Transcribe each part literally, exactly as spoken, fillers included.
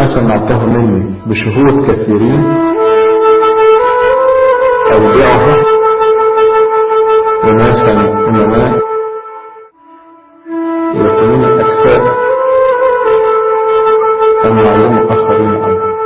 ما سمعته مني بشهود كثيرين أودعه لناسا أمناء يكونون أكفاء أن يعلموا آخرين عنه.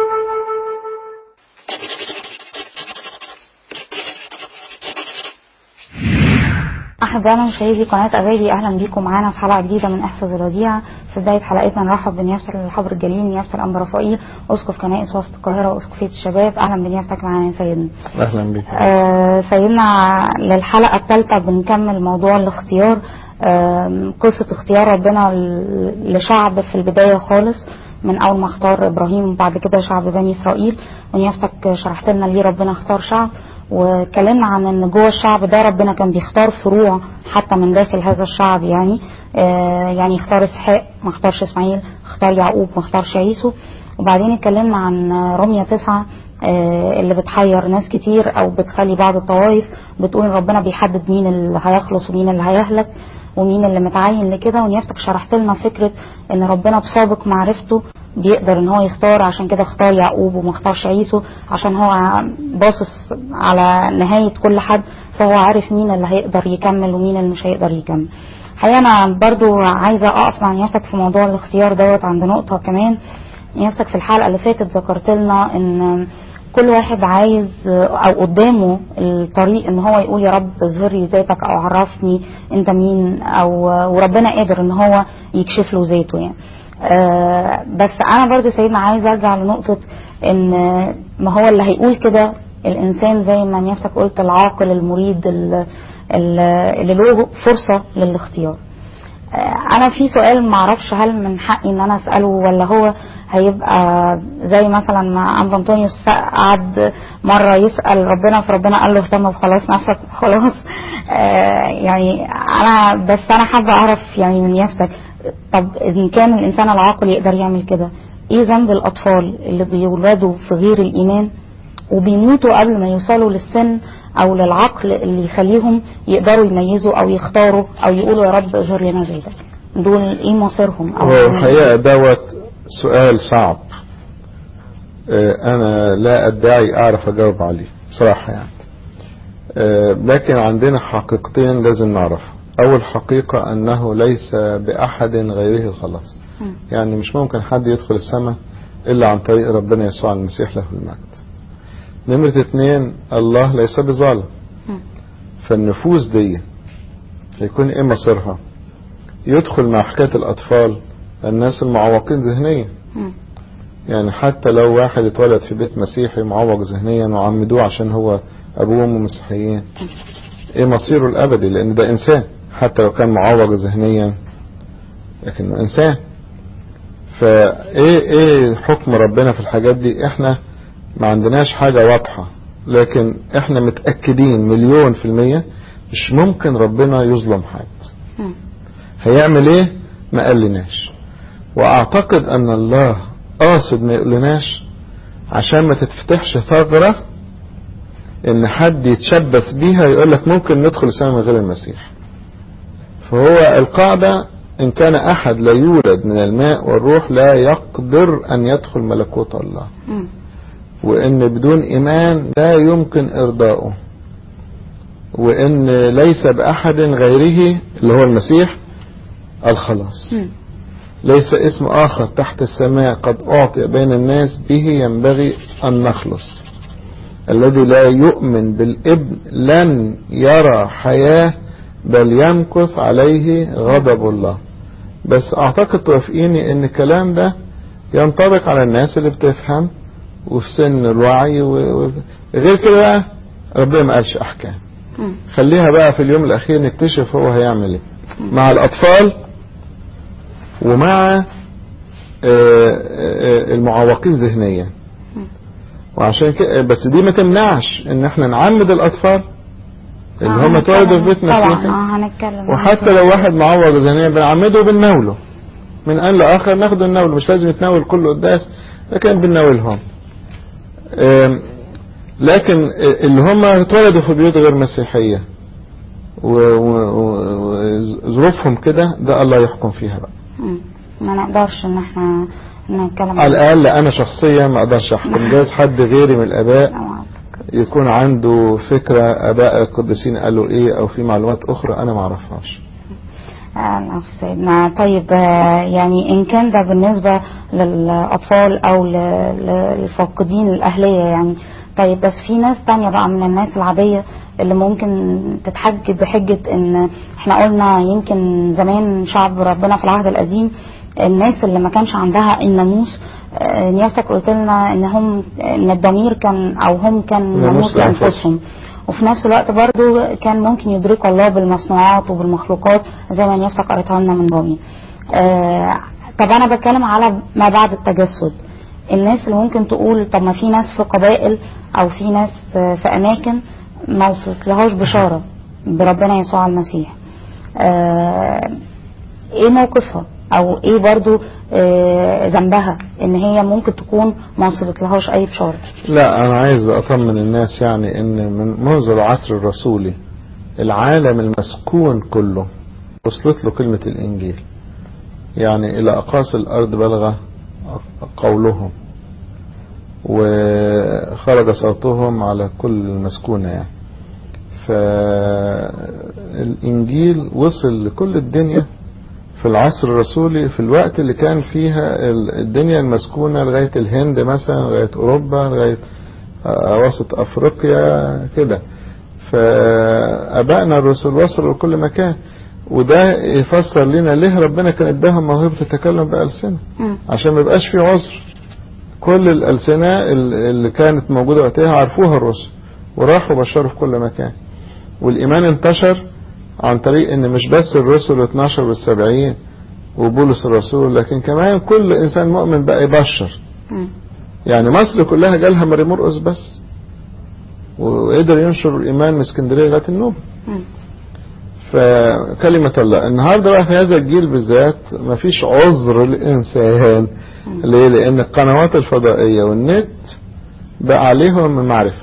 أحبائنا مشاهدي قناة أغاني، أهلا بكم معانا في حلقة جديدة من احفظ الوديعة. في بداية حلقتنا نرحب بنيافة الحبر الجليل نيافة الأنبا رفائيل أسقف كنائس وسط القاهرة وأسقفية الشباب. أهلا بنيافتك معانا يا سيدنا. أهلا بك. آه سيدنا، للحلقة الثالثة بنكمل موضوع الاختيار. آه قصة اختيار ربنا لشعب في البداية خالص، من أول ما اختار إبراهيم وبعد كده شعب بني إسرائيل، ونيافتك شرحت لنا ليه ربنا اختار شعب، وكلمنا عن ان جوه الشعب ده ربنا كان بيختار فروع حتى من داخل هذا الشعب. يعني آه يعني اختار اسحاق، ما اختارش اسماعيل، اختار يعقوب، ما اختارش عيسو. وبعدين اتكلمنا عن رمية تسعة آه اللي بتحير ناس كتير او بتخلي بعض الطوائف بتقول ربنا بيحدد مين اللي هيخلص ومين اللي هيهلك ومين اللي متعين لكده. ونيافتك شرحت لنا فكرة ان ربنا بسابق معرفته بيقدر ان هو يختار، عشان كده اختار يعقوب وما اختارش عيسو، عشان هو باصص على نهاية كل حد، فهو عارف مين اللي هيقدر يكمل ومين اللي مش هيقدر يكمل. حقيقة انا برضو عايزة اقف مع نيافتك في موضوع الاختيار دوت عند نقطة كمان. نيافتك في الحلقة اللي فاتت ذكرت لنا ان كل واحد عايز او قدامه الطريق ان هو يقول يا رب اظهر لي ذاتك او عرفني انت مين، او وربنا قادر ان هو يكشف له ذاته يعني. آه بس انا برضو سيدنا عايز ارجع لنقطة ان ما هو اللي هيقول كده الانسان زي ما نيافتك قلت العاقل المريد اللي له فرصة للاختيار. آه انا في سؤال معرفش هل من حقي ان انا اسأله ولا هو هيبقى زي مثلا ما أنبا أنطونيوس قعد مرة يسأل ربنا فربنا قال له اهتم بخلاص نفسك خلاص. آه يعني انا بس انا حابة اعرف يعني من نيافتك، طب إن كان الإنسان العاقل يقدر يعمل كده، إيه ذنب الأطفال اللي بيولدوا في غير الإيمان وبيموتوا قبل ما يوصلوا للسن أو للعقل اللي يخليهم يقدروا يميزوا أو يختاروا أو يقولوا يا رب اظهر لنا ذاتك؟ دول إيه مصيرهم؟ هو الحقيقة دوت سؤال صعب، أنا لا أدعي أعرف أجاوب عليه بصراحة يعني. لكن عندنا حقيقتين لازم نعرفها. أول حقيقة أنه ليس بأحد غيره خلاص، يعني مش ممكن حد يدخل السماء إلا عن طريق ربنا يسوع المسيح له المجد. نمرة اتنين، الله ليس بظالم، فالنفوس دي هيكون إيه مصيرها؟ يدخل مع حكاية الأطفال الناس المعوقين ذهنيا، يعني حتى لو واحد اتولد في بيت مسيحي معوق ذهنيا وعمدوه عشان هو أبوه وأمه مسيحيين، إيه مصيره الأبدي؟ لأن ده إنسان حتى لو كان معوق ذهنيا لكنه إنسان. فإيه إيه حكم ربنا في الحاجات دي؟ إحنا ما عندناش حاجة واضحة، لكن إحنا متأكدين مليون في المية مش ممكن ربنا يظلم حد. هيعمل إيه؟ ما قالناش، وأعتقد أن الله قاصد ما يقولناش عشان ما تتفتحش ثغرة إن حد يتشبث بيها يقولك ممكن ندخل السماء من غير المسيح. فهو القاعدة إن كان أحد لا يولد من الماء والروح لا يقدر أن يدخل ملكوت الله، وإن بدون إيمان لا يمكن إرضاؤه، وإن ليس بأحد غيره اللي هو المسيح الخلاص. ليس اسم آخر تحت السماء قد أعطي بين الناس به ينبغي أن نخلص. الذي لا يؤمن بالابن لن يرى حياة بل يمكث عليه غضب الله. بس اعتقد توافقيني ان الكلام ده ينطبق على الناس اللي بتفهم وفي سن الوعي، وغير كده بقى ربنا ما قالش احكام. خليها بقى في اليوم الاخير نكتشف هو هيعمل ايه مع الاطفال ومع المعوقين ذهنيا. وعشان كده بس دي ما تمنعش ان احنا نعمد الاطفال اللي هم اتولدوا في بيت مسيحي، وحتى لو واحد معوق ذهنيا بنعمده وبنناوله من ان لاخر، ناخده النول، مش لازم يتناول كل قداس لكن بنناولهم. لكن اللي هم اتولدوا في بيوت غير مسيحيه وظروفهم كده، ده الله يحكم فيها بقى. ما نقدرش ان احنا نتكلم على الاقل انا شخصيا ما اقدرش احكم، جايز حد غيري من الاباء يكون عنده فكرة اباء القديسين قالوا ايه او في معلومات اخرى انا ما اعرفهاش. أنا سيدنا. طيب يعني إن كان ده بالنسبة للأطفال أو للفاقدين الأهلية يعني، طيب بس في ناس تانية بقى من الناس العادية اللي ممكن تتحجج بحجة إن إحنا قلنا يمكن زمان شعب ربنا في العهد القديم الناس اللي ما كانش عندها الناموس، نيافتك قلت لنا إن هم إن الضمير كان أو هم كان ناموس لأنفسهم، وفي نفس الوقت برضو كان ممكن يدركوا الله بالمصنوعات وبالمخلوقات زي ما نيافتك قريتها لنا من رومي. آه طب انا بتكلم على ما بعد التجسد، الناس اللي ممكن تقول طب ما في ناس في قبائل او في ناس في اماكن ما وصلت لهاش بشارة بربنا يسوع المسيح، آه ايه موقفها او ايه برضو ذنبها آه ان هي ممكن تكون ما وصلت لهاش اي بشارة؟ لا انا عايز اطمن الناس يعني ان من منذ العصر الرسولي العالم المسكون كله وصلت له كلمة الانجيل، يعني الى اقاصي الارض بلغ قولهم وخرج صوتهم على كل المسكونة يعني. فالانجيل وصل لكل الدنيا في العصر الرسولي في الوقت اللي كان فيها الدنيا المسكونة لغاية الهند مثلا لغاية اوروبا لغاية وسط افريقيا كده. فابائنا الرسل وصلوا لكل مكان، وده يفسر لنا ليه ربنا كان اداهم موهبة التكلم بألسنة عشان ما يبقاش في عذر. كل الألسنة اللي كانت موجودة وقتها عرفوها الرسل وراحوا بشروا في كل مكان، والإيمان انتشر عن طريق ان مش بس الرسل اثناشر والسبعين وبولس الرسول، لكن كمان كل انسان مؤمن بقى يبشر. يعني مصر كلها جالها ماري مرقس بس وقدر ينشر الايمان من اسكندريه لغايه النوبه. فكلمه الله النهارده بقى في هذا الجيل بالذات مفيش عذر للانسان. ليه؟ لان القنوات الفضائيه والنت بقى عليهم معرفه،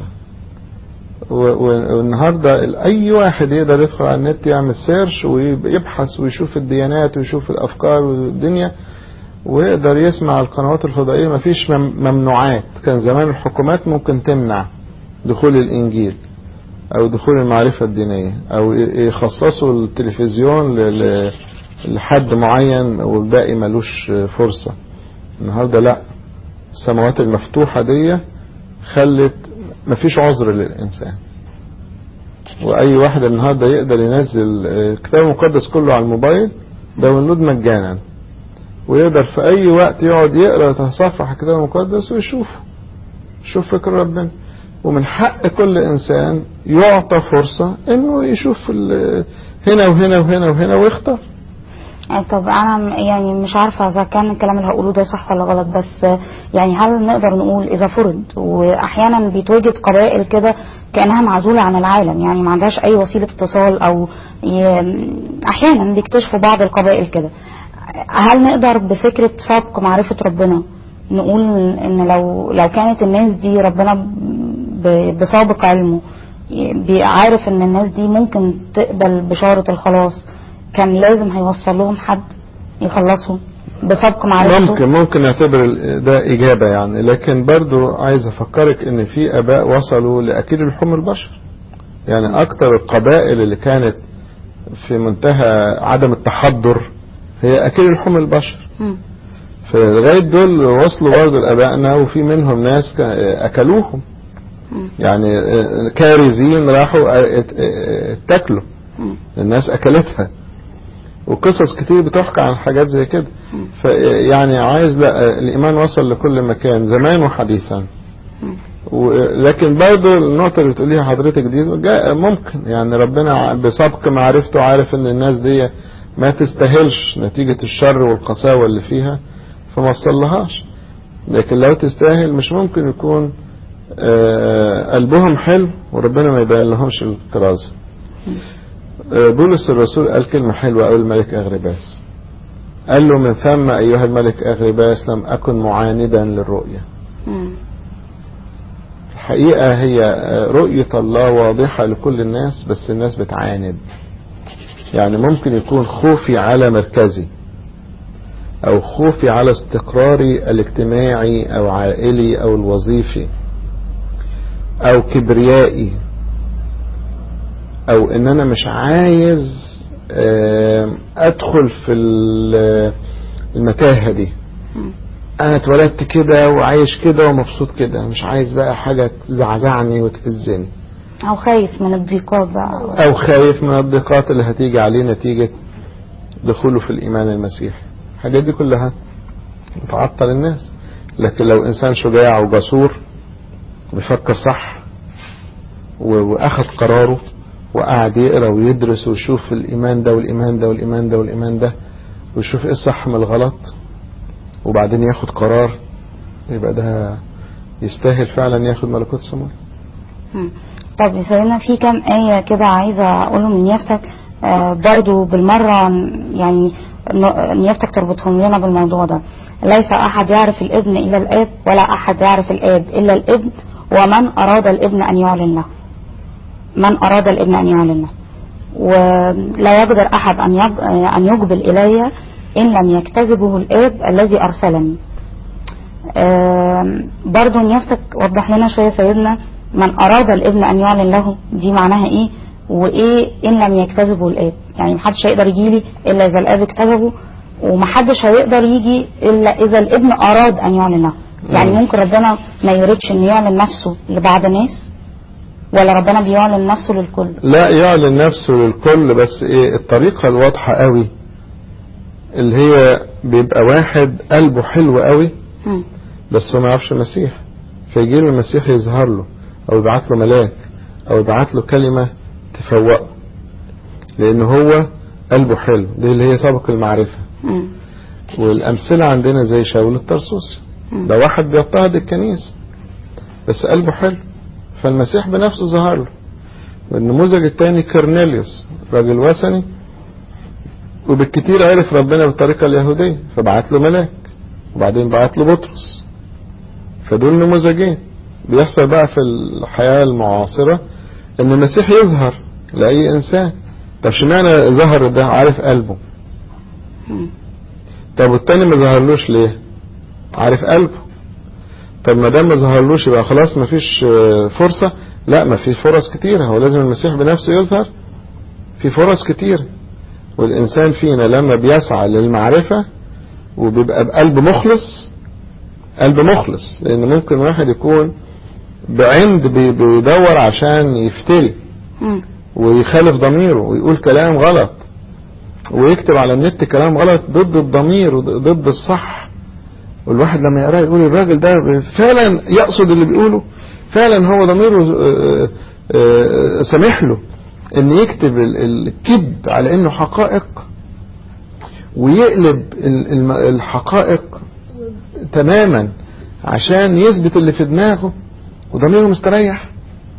والنهاردة اي واحد يقدر يدخل على النت يعمل سيرش ويبحث ويشوف الديانات ويشوف الافكار والدنيا ويقدر يسمع القنوات الفضائية. مفيش ممنوعات. كان زمان الحكومات ممكن تمنع دخول الانجيل او دخول المعرفة الدينية او يخصصوا التلفزيون لحد معين والباقي ملوش فرصة. النهاردة لا، السماوات المفتوحة دي خلت مفيش عذر للإنسان، وأي واحد النهاردة يقدر ينزل الكتاب المقدس كله على الموبايل داونلود مجانا، ويقدر في أي وقت يقعد يقرأ صفحة الكتاب المقدس ويشوف يشوف فكر ربنا. ومن حق كل إنسان يعطى فرصة إنه يشوف هنا وهنا وهنا وهنا ويختار. طب انا يعني مش عارفه اذا كان الكلام اللي هقوله ده صح ولا غلط، بس يعني هل نقدر نقول اذا فرض واحيانا بيتوجد قبائل كده كانها معزوله عن العالم، يعني ما عندهاش اي وسيله اتصال، او احيانا بيكتشفوا بعض القبائل كده، هل نقدر بفكره سبق معرفه ربنا نقول ان لو لو كانت الناس دي ربنا بسابق علمه عارف ان الناس دي ممكن تقبل بشاره الخلاص كان لازم هيوصل لهم حد يخلصهم بسبق معرفته؟ ممكن ممكن نعتبر ده إجابة يعني، لكن برضو عايز أفكرك إن في آباء وصلوا لأكيد لحوم البشر. يعني أكتر القبائل اللي كانت في منتهى عدم التحضر هي أكيد لحوم البشر. فلغاية دول وصلوا برضو لآبائنا، وفي منهم ناس أكلوهم. يعني كارزين راحوا اتاكلوا، الناس أكلتها، وقصص كتير بتحكي عن حاجات زي كده. فيعني عايز لا، الإيمان وصل لكل مكان زمان وحديثا. لكن برضو النقطة اللي بتقوليها حضرتك دي ممكن يعني ربنا بسبق معرفته عارف ان الناس دي ما تستاهلش نتيجة الشر والقساوة اللي فيها فما وصلهاش، لكن لو تستاهل مش ممكن يكون قلبهم حلو وربنا ما يبين لهمش الكرازة. بولس الرسول قال كلمة حلوة أول الملك أغرباس، قال له من ثم أيها الملك أغرباس لم أكن معاندا للرؤية. الحقيقة هي رؤية الله واضحة لكل الناس، بس الناس بتعاند. يعني ممكن يكون خوفي على مركزي، او خوفي على استقراري الاجتماعي او عائلي او الوظيفي او كبريائي او ان انا مش عايز ادخل في المتاهة دي. انا اتولدت كده وعايش كده ومبسوط كده، مش عايز بقى حاجة تزعزعني وتهزني، او خايف من الضيقات بقى، او خايف من الضيقات اللي هتيجي عليه نتيجة دخوله في الايمان المسيحي. الحاجات دي كلها بتعطل الناس. لكن لو انسان شجاع وجسور بيفكر صح واخد قراره وقعد يقرأ ويدرس ويشوف الإيمان ده والإيمان ده والإيمان ده والإيمان ده ويشوف إيه الصح من الغلط وبعدين ياخد قرار، يبقى ده يستاهل فعلا ياخد ملكوت السماء. طب يا سيدنا في كام آية كده عايزة أقولهم من نيافتك آه برضو بالمرة، يعني نيافتك تربطهم لنا بالموضوع ده. ليس أحد يعرف الابن إلا الآب، ولا أحد يعرف الآب إلا الابن، ومن أراد الابن أن يعلن له. من أراد الابن أن يعلن له، ولا يقدر أحد أن يقبل إلي إن لم يكتذبه الآب الذي أرسلني. برضو نيفتك وضح لنا شوية سيدنا، من أراد الابن أن يعلن له دي معناها إيه، وإيه إن لم يكتذبه الآب؟ يعني محدش هيقدر يجيلي إلا إذا الآب اكتذبه، ومحدش هيقدر يجي إلا إذا الابن أراد أن يعلن له. يعني ممكن ربنا ما يريدش إنه يعلن نفسه لبعض الناس، ولا ربنا بيعلن نفسه للكل؟ لا، يعلن نفسه للكل، بس ايه الطريقة الواضحة قوي اللي هي بيبقى واحد قلبه حلو قوي م. بس هو ما يعرفش المسيح، فيجي له المسيح يظهر له او يبعت له ملاك او يبعت له كلمة تفوقه، لان هو قلبه حلو. دي اللي هي سابق المعرفة م. والامثلة عندنا زي شاول الطرسوسي، ده واحد بيضطهد الكنيسة بس قلبه حلو، فالمسيح بنفسه ظهر له. والنموذج الثاني كورنيليوس، راجل وثني وبالكتير عرف ربنا بالطريقة اليهودية فبعت له ملاك، وبعدين بعت له بطرس. فدول نموذجين بيحصل بقى في الحياة المعاصرة ان المسيح يظهر لأي انسان. طب شمعنى ظهر ده؟ عارف قلبه. طب والتاني ما ظهرلوش ليه؟ عارف قلبه. طب ما دام ما ظهرلوش يبقى خلاص ما فيش فرصة؟ لا، ما في فرص كتيرة، هو لازم المسيح بنفسه يظهر. في فرص كتير، والإنسان فينا لما بيسعى للمعرفة وبيبقى بقلب مخلص، قلب مخلص، لأن ممكن واحد يكون بعند بيدور عشان يفتري ويخالف ضميره ويقول كلام غلط ويكتب على النت كلام غلط ضد الضمير وضد الصح، والواحد لما يقرأ يقول الراجل ده فعلا يقصد اللي بيقوله، فعلا هو ضميره سمح له ان يكتب الكذب على انه حقائق ويقلب الحقائق تماما عشان يثبت اللي في دماغه وضميره مستريح.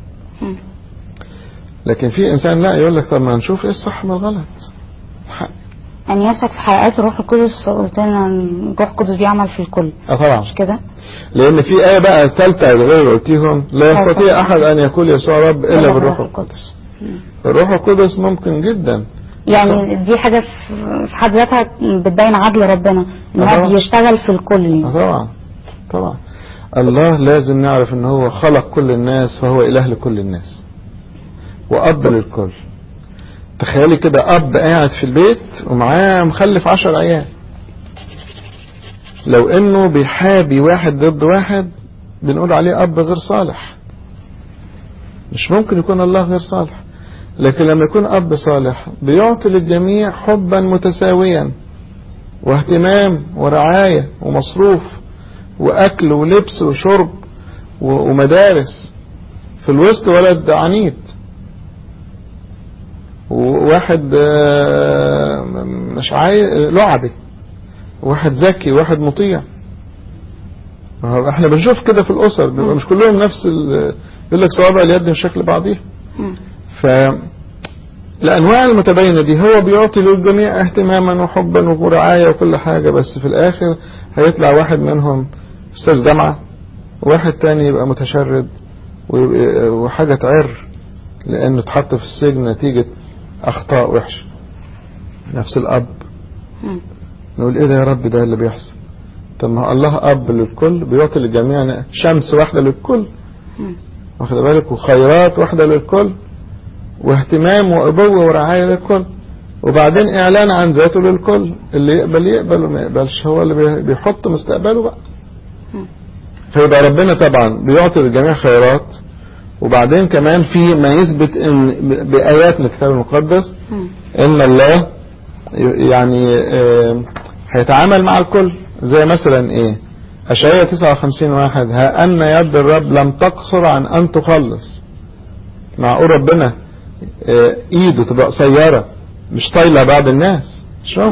لكن في انسان لا، يقول لك طب ما نشوف ايه الصح من الغلط. يعني نفسك في حلقات الروح القدس قلت لنا الروح القدس بيعمل في الكل. اه طبعا، مش كده؟ لان في ايه بقى الثالثه غير اللي قلتيهم، لا يستطيع احد ان يقول يسوع رب الا بالروح القدس. الروح القدس ممكن جدا، يعني دي حاجه في حد ذاتها بتبين عدل ربنا ان هو بيشتغل في الكل. اه طبعا طبعا. الله لازم نعرف ان هو خلق كل الناس، فهو اله لكل الناس واب للكل. تخيلي كده اب قاعد في البيت ومعاه مخلف عشر عيال، لو انه بيحابي واحد ضد واحد بنقول عليه اب غير صالح. مش ممكن يكون الله غير صالح. لكن لما يكون اب صالح بيعطي للجميع حبا متساويا واهتمام ورعاية ومصروف واكل ولبس وشرب ومدارس. في الوسط ولد عنيد وواحد مش عايز لعبي، واحد ذكي واحد مطيع. احنا بنشوف كده في الاسر، بيبقى مش كلهم نفس يقول لك صوابع اليد من شكل بعضيها. ف الانواع المتباينه دي هو بيعطي للجميع اهتماما وحبا ورعايه وكل حاجه، بس في الاخر هيطلع واحد منهم استاذ جامعه وواحد تاني يبقى متشرد وحاجه تعر لانه اتحط في السجن نتيجه اخطاء وحشه. نفس الاب نقول ايه ده يا رب ده اللي بيحصل؟ طب ما الله اب للكل بيعطي للجميع شمس واحدة للكل، واخد بالك، وخيرات واحدة للكل، واهتمام وابوة ورعاية للكل، وبعدين اعلان عن ذاته للكل، اللي يقبل يقبل وما يقبلش هو اللي بيحط مستقبله بقى. فيبقى ربنا طبعا بيعطي للجميع خيرات، وبعدين كمان في ما يثبت ان بآيات من الكتاب المقدس ان الله يعني هيتعامل مع الكل، زي مثلا ايه؟ اشعياء تسعة وخمسين واحد، ها ان يد الرب لم تقصر عن ان تخلص. معقول ربنا ايده تبقى قصيره مش طايله بعض الناس؟ شوف.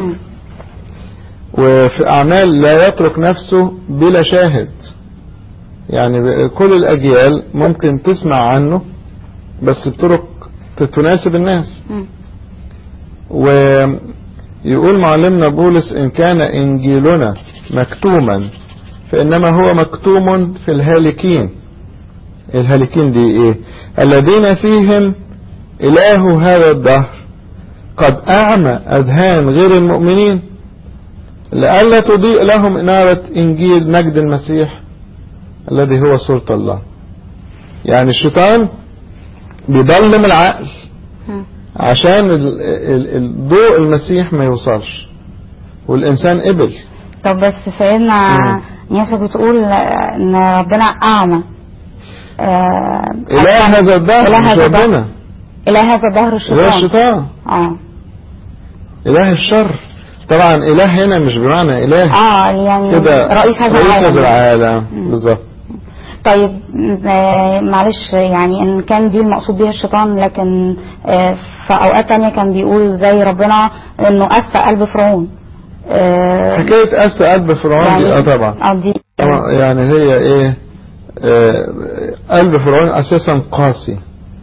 وفي اعمال لا يترك نفسه بلا شاهد، يعني كل الاجيال ممكن تسمع عنه بس بطرق تناسب الناس. ويقول معلمنا بولس ان كان انجيلنا مكتوما فانما هو مكتوم في الهالكين. الهالكين دي ايه؟ الذين فيهم اله هذا الدهر قد اعمى اذهان غير المؤمنين لئلا تضيء لهم انارة انجيل مجد المسيح الذي هو صورة الله. يعني الشيطان بيضلم العقل عشان الضوء المسيح ما يوصلش والإنسان قبل. طب بس سيدنا نياسة بتقول ان ربنا اعمى. آه اله هذا الدهر مش ربنا. اله هذا الدهر الشيطان. اله الشيطان. اه اله الشر. طبعا اله هنا مش بمعنى اله اه يعني رئيس هذا العالم. رئيس هذا العالم بالظبط. طيب آه معلش، يعني ان كان دي المقصود بيها الشيطان، لكن آه في اوقات تانية كان بيقول زي ربنا انه قسى قلب فرعون. آه حكاية قسى قلب فرعون يعني دي اه طبعا آه دي يعني هي ايه؟ آه قلب فرعون اساسا قاسي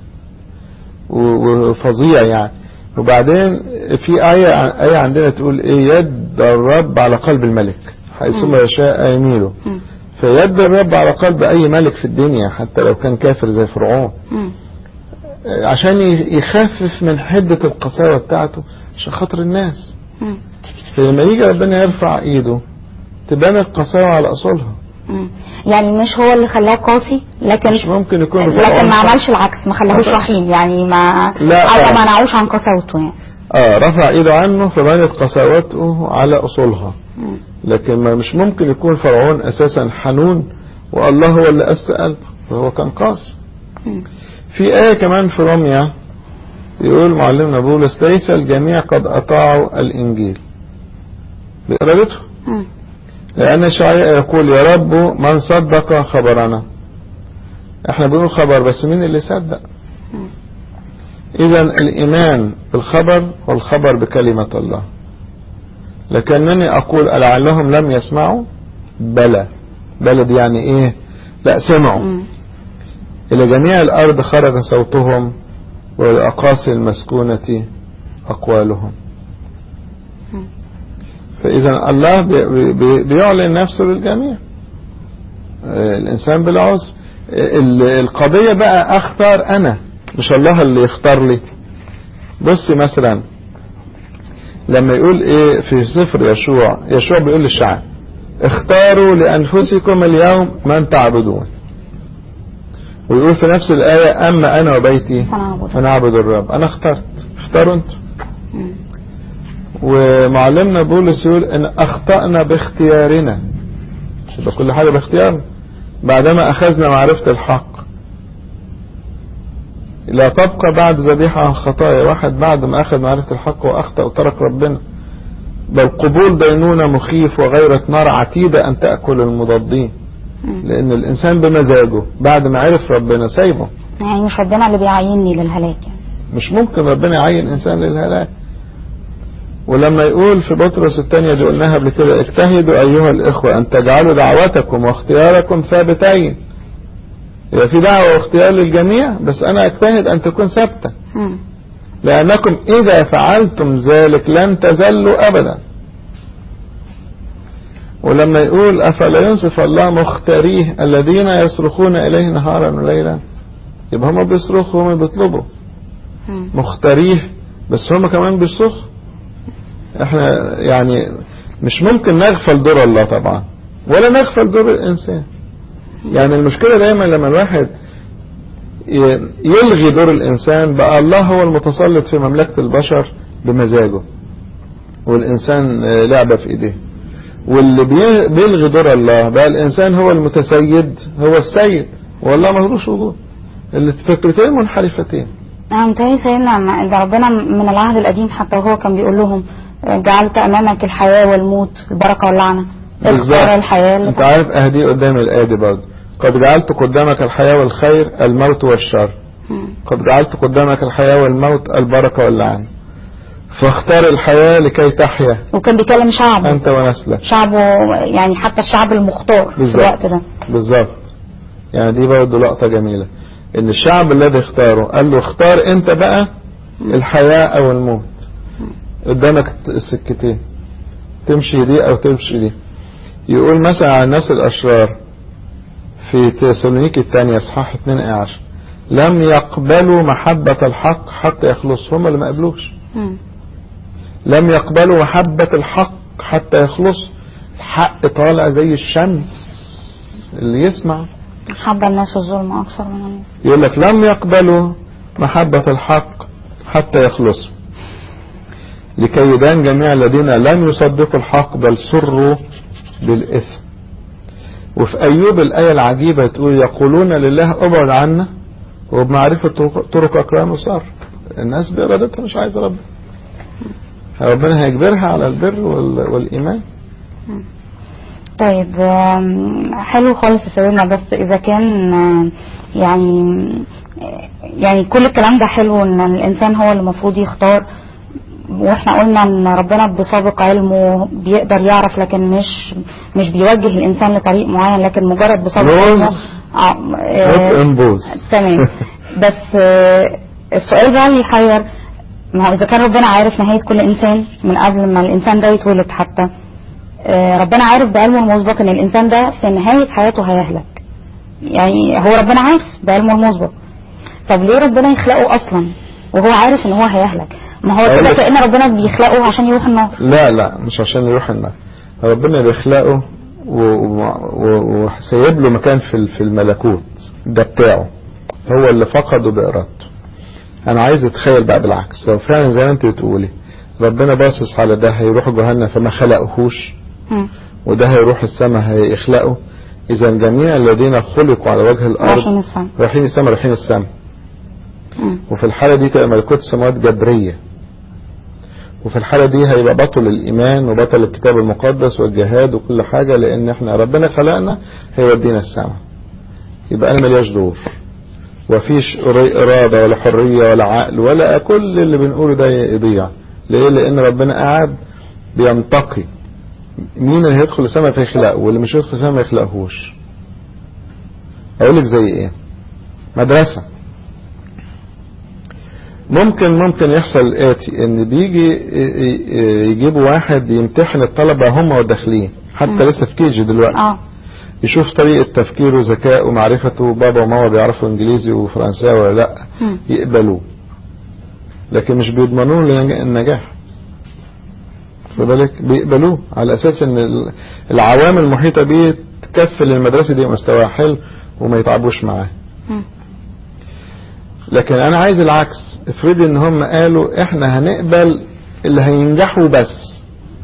وفظيع يعني. وبعدين في آية آية عندنا تقول ايه؟ يد الرب على قلب الملك حيثما يشاء يميله. فيد الرب على قلب اي ملك في الدنيا حتى لو كان كافر زي فرعون عشان يخفف من حدة القساوة بتاعته عشان خاطر الناس. فلما يجي ربنا يرفع ايده تبان القساوة على اصولها. يعني مش هو اللي خلاه قاسي، لكن مش ممكن يكون لكن ما عملش العكس، ما خلاهوش رحيم يعني، ما حتى ما نعوش عن قساوته يعني. اه رفع ايده عنه فبانت قساوته على اصولها. مم. لكن ما مش ممكن يكون فرعون اساسا حنون والله هو اللي قسى قلبه، فهو كان قاسي. في آية كمان في رمية يقول معلمنا بولس ليس الجميع قد اطاعوا الانجيل بإرادته، لأن الشعياء يقول يا رب من صدق خبرنا. احنا بنقول خبر بس مين اللي صدق؟ إذا الإيمان بالخبر والخبر بكلمة الله. لكنني أقول لعلهم لم يسمعوا. بلى بلد يعني إيه؟ لا سمعوا. إلى جميع الأرض خرج صوتهم والأقاصي المسكونة أقوالهم. فإذا الله بيعلن نفسه للجميع. الإنسان بالعذر. القضية بقى أختار أنا مش الله اللي يختار لي. بص مثلا لما يقول إيه في سفر يشوع، يشوع بيقول للشعب اختاروا لأنفسكم اليوم من تعبدون. ويقول في نفس الآية أما أنا وبيتي فنعبد الرب. أنا اخترت، اختاروا أنتوا. ومعلمنا بولس يقول ان اخطأنا باختيارنا، يبقى كل حاجة باختيارنا بعدما اخذنا معرفة الحق. لا تبقى بعد ذبيحة عن خطايا واحد بعد ما اخذ معرفة الحق واخطأ وترك ربنا، بل قبول دينونة مخيف وغيرة نار عتيدة ان تأكل المضادين. لان الانسان بمزاجه بعد ما عرف ربنا سايبه. يعني مش ربنا اللي بيعينني للهلاك يعني. مش ممكن ربنا يعين انسان للهلاك. ولما يقول في بطرس الثانية دي قلناها قبل كده اجتهدوا أيها الإخوة أن تجعلوا دعوتكم واختياركم ثابتين. يبقى في دعوة واختيار للجميع بس أنا اجتهد أن تكون ثابتة، لأنكم إذا فعلتم ذلك لن تزلوا أبدا. ولما يقول أفلا ينصف الله مختاريه الذين يصرخون إليه نهارا وليلا، يبقى هم بيصرخوا وهم بيطلبوا مختاريه بس هم كمان بيصرخوا. احنا يعني مش ممكن نغفل دور الله طبعا ولا نغفل دور الإنسان. يعني المشكلة دايما لما الواحد يلغي دور الإنسان بقى الله هو المتسلط في مملكة البشر بمزاجه والإنسان لعبة في إيديه، واللي بيلغي دور الله بقى الإنسان هو المتسيد هو السيد والله ملوش وجود. الفكرتين منحرفتين. نعم تاني سيدنا ده ربنا من العهد القديم حتى وهو كان بيقول لهم جعلت أمامك الحياة والموت البركة واللعنة. اختار الحياة. انت عارف اهدي قدام الآدي برضه قد جعلت قدامك الحياة والخير الموت والشر. قد جعلت قدامك الحياة والموت البركة واللعنة فاختار الحياة لكي تحيا. وكان بيكلم شعبه انت ونسلك شعبه يعني حتى الشعب المختار في الوقت ده بالظبط. يعني دي برضه لقطة جميلة ان الشعب الذي اختاره قال له اختار انت بقى الحياة او الموت، قدامك السكتين تمشي دي او تمشي دي. يقول مثلا على الناس الاشرار في تسالونيكي الثانية اصحاح اتنين عشر لم يقبلوا محبة الحق حتى يخلصوا. هم اللي ما قبلوش. لم يقبلوا محبة الحق حتى يخلصوا. الحق طالع زي الشمس اللي يسمع. حب الناس الظلم اكثر من الناس. يقول لك لم يقبلوا محبة الحق حتى يخلصوا لكي يدان جميع الذين لم يصدقوا الحق بل سروا بالإثم. وفي أيوب الآية العجيبة تقول يقولون لله ابعد عنا وبمعرفة طرق أكرام صار. الناس بإرادتها مش عايزة ربنا، ربنا هيجبرها على البر والإيمان. طيب حلو خالص يا سيدنا، بس إذا كان يعني يعني كل الكلام ده حلو ان الإنسان هو اللي المفروض يختار، واحنا قلنا ان ربنا بسابق علمه بيقدر يعرف لكن مش مش بيوجه الانسان لطريق معين، لكن مجرد بسابق علمه اه تمام. بس السؤال بقى اللي يحير، ما هو اذا كان ربنا عارف نهاية كل انسان من قبل ما الانسان ده يتولد حتى، ربنا عارف بعلمه المسبق ان الانسان ده في نهاية حياته هيهلك، يعني هو ربنا عارف بعلمه المسبق، طب ليه ربنا يخلقه اصلا وهو عارف ان هو هيهلك؟ ما هو كده كأن ربنا بيخلقه عشان يروح النار. لا لا مش عشان يروح النار، ربنا بيخلقه وسيب له مكان في في الملكوت ده بتاعه، هو اللي فقده بإرادته. انا عايز اتخيل بقى بالعكس، لو فعلا زي ما انت بتقولي ربنا باصص على ده هيروح جهنم فما خلقهوش وده هيروح السماء هيخلقه، اذا جميع الذين خلقوا على وجه الارض رايحين السماء رايحين السماء رايحين السماء وفي الحالة دي تبقى ملكوت السماوات جبرية، وفي الحالة دي هيبقى بطل الإيمان وبطل الكتاب المقدس والجهاد وكل حاجة، لأن احنا ربنا خلقنا هيودينا السماء، يبقى أنا ملياش دور وفيش إرادة ولا حرية ولا عقل ولا كل اللي بنقوله ده يضيع. ليه؟ لأن ربنا قاعد بينتقي مين اللي هيدخل السماء فيخلقه واللي مش هيدخل السماء ما يخلقهوش. أقولك زي إيه؟ مدرسة ممكن ممكن يحصل الآتي ان بيجي يجيبوا واحد يمتحن الطلبة هم وداخلين حتى م. لسه في كيجي دلوقتي آه. يشوف طريقة تفكيره ذكاء ومعرفته، بابا وماما بيعرفوا انجليزي وفرنساوي ولا لا م. يقبلوه، لكن مش بيضمنوا له النجاح. فبالك بيقبلوه على اساس ان العوامل المحيطة بيه تكفل المدرسة دي مستوى حلو وما يتعبوش معاه. لكن انا عايز العكس، افرضي ان هم قالوا احنا هنقبل اللي هينجحوا بس.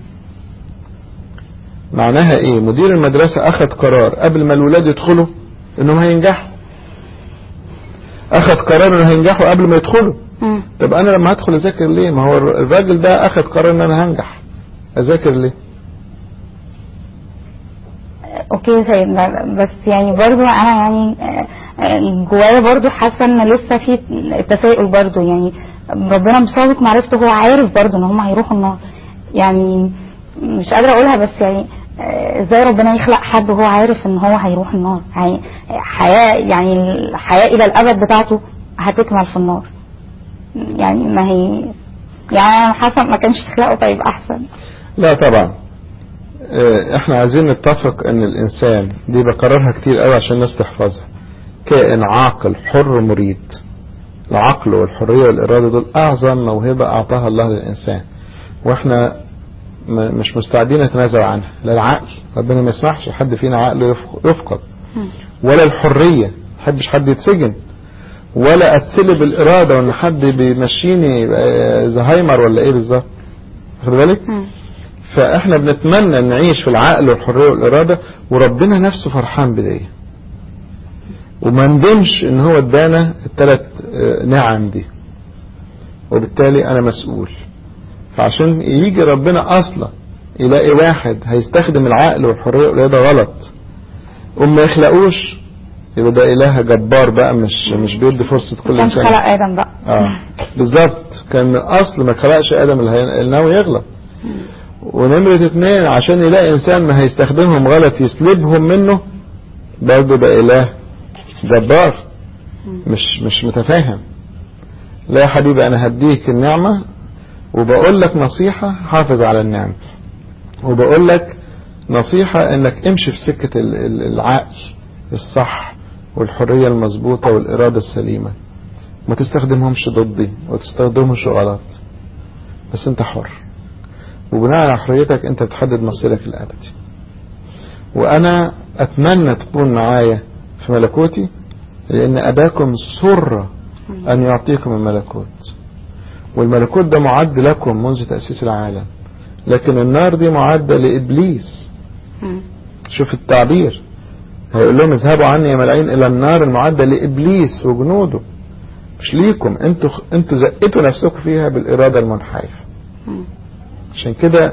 معناها ايه؟ مدير المدرسة اخذ قرار قبل ما الولاد يدخلوا انهم هينجحوا، اخذ قرار انهم هينجحوا قبل ما يدخلوا. طب انا لما هدخل اذاكر ليه؟ ما هو الراجل ده اخذ قرار ان انا هنجح، اذاكر ليه؟ اوكي سيدنا، بس يعني برضو انا يعني جوايا برضو حاسه ان لسه في تساؤل برضو، يعني ربنا بسابق معرفته هو عارف برضو ان هم هيروحوا النار، يعني مش قادره اقولها بس يعني ازاي ربنا يخلق حد وهو عارف ان هو هيروح النار؟ حياه يعني الحياه الى الابد بتاعته هتكمل في النار، يعني ما هي يعني انا حاسه ما كانش يخلقه طيب احسن. لا طبعا احنا عايزين نتفق ان الانسان دي بكررها كتير قوي عشان الناس تحفظها، كائن عاقل حر مريد. العقل والحرية والإرادة دول اعظم موهبة اعطاها الله للانسان، واحنا مش مستعدين نتنازل عنها. لا العقل، ربنا ما يسمحش حد فينا عقله يفقد، ولا الحرية، ما يحبش حد يتسجن، ولا اتسلب الإرادة وان حد بيمشيني زهايمر ولا ايه بالظبط، خد بالك. فاحنا بنتمنى نعيش في العقل والحرية والإرادة، وربنا نفسه فرحان بداية، وما ندمش ان هو ادانا الثلاث نعم دي، وبالتالي انا مسؤول. فعشان يجي ربنا اصلا يلاقي واحد هيستخدم العقل والحرية والإرادة غلط وما يخلقوش، يبقى ده اله جبار بقى، مش مش بيدي فرصة كل انسان. كان خلق ادم بقى. اه بالظبط، كان من الاصل ما خلقش ادم اللي ناوي يغلط. ونمرة اتنين عشان يلاقي انسان ما هيستخدمهم غلط يسلبهم منه، برضه ده اله جبار مش مش متفاهم. لا يا حبيبي انا هديك النعمة وبقول لك نصيحة حافظ على النعمة، وبقول لك نصيحة انك امشي في سكة العقل الصح والحرية المظبوطة والإرادة السليمة، ما تستخدمهمش ضدي وتستخدمهمش غلط، بس انت حر، وبناء على حريتك انت بتحدد مصيرك الأبدي. وانا اتمنى تكون معايا في ملكوتي، لان اباكم سر ان يعطيكم الملكوت، والملكوت ده معد لكم منذ تأسيس العالم، لكن النار دي معدة لإبليس. شوف التعبير، هيقول لهم اذهبوا عني يا ملاعين الى النار المعدة لإبليس وجنوده، مش ليكم انتوا. انتوا زقتوا نفسكم فيها بالإرادة المنحرفة. عشان كده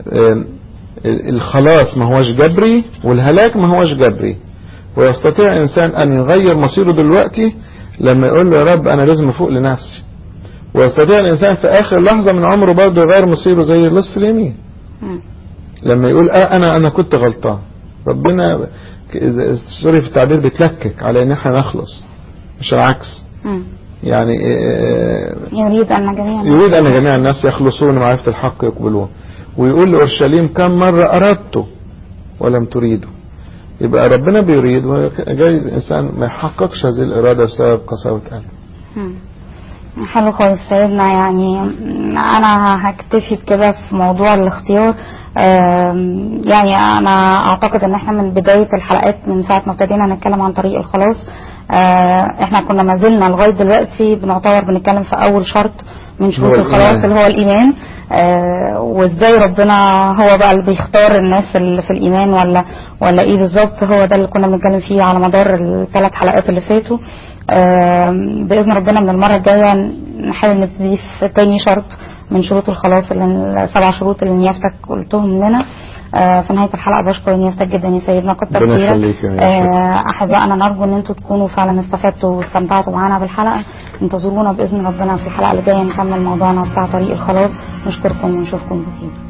الخلاص ما هوش جبري، والهلاك ما هوش جبري، ويستطيع انسان ان يغير مصيره دلوقتي لما يقول له يا رب انا لازم افوق لنفسي، ويستطيع الانسان في اخر لحظة من عمره برضه يغير مصيره زي اللص اليمين لما يقول اه انا انا كنت غلطان. ربنا سوري في التعبير بيتلكك على ان احنا نخلص، مش العكس. يعني يريد ان جميع يريد ان جميع الناس يخلصون معرفة الحق يقبلون، ويقول لأورشليم كم مرة أردت ولم تريدوا. يبقى ربنا بيريد، وجايز الإنسان ما يحققش هذه الإرادة بسبب قساوة قلبه. حلو خالص سيدنا. يعني أنا هكتفي بكده في موضوع الاختيار. يعني أنا أعتقد إن إحنا من بداية الحلقات من ساعة ما ابتدينا نتكلم عن طريق الخلاص، إحنا كنا ما زلنا لغاية دلوقتي بنعتبر بنتكلم في أول شرط من شروط الخلاص اللي هو الإيمان. آه وإزاي ربنا هو بقى اللي بيختار الناس اللي في الإيمان ولا ولا إيه بالظبط. هو ده اللي كنا بنتكلم فيه على مدار الثلاث حلقات اللي فاتوا. آه بإذن ربنا من المرة الجاية نحاول نضيف تاني شرط من شروط الخلاص، اللي السبع شروط اللي نيافتك قلتهم لنا. آه في نهاية الحلقة بشكر نيافتك جدا يا سيدنا، كتر خيرك. آه أحبائنا نرجو أن انتوا تكونوا فعلا استفدتوا واستمتعتوا معنا بالحلقة. انتظرونا بإذن ربنا في الحلقة اللي جاية نكمل موضوعنا بتاع طريق الخلاص. نشكركم ونشوفكم بخير.